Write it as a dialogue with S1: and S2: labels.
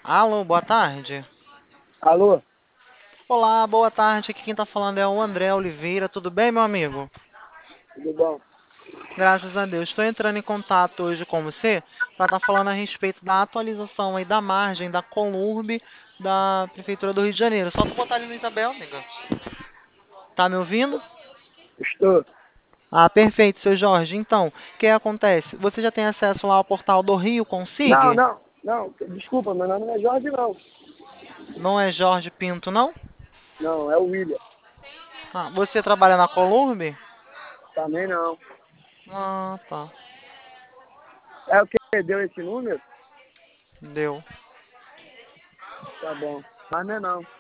S1: Alô, boa tarde.
S2: Alô?
S1: Olá, boa tarde. Aqui quem tá falando é o André Oliveira. Tudo bem, meu amigo?
S2: Tudo bom?
S1: Graças a Deus. Estou entrando em contato hoje com você para estar falando a respeito da atualização aí da margem da Colurb da Prefeitura do Rio de Janeiro. Só tu botar ali no Isabel, amiga. Tá me ouvindo?
S2: Estou.
S1: Ah, perfeito, seu Jorge. Então, o que acontece? Você já tem acesso lá ao portal do Rio
S2: Não,
S1: Consig?
S2: não, não. Desculpa, meu nome não é Jorge, não.
S1: Não é Jorge Pinto, não?
S2: Não, é o William.
S1: Ah, você trabalha na Colurb?
S2: Também não.
S1: Ah, tá.
S2: É o que deu esse número?
S1: Deu.
S2: Tá bom. Mas não é não.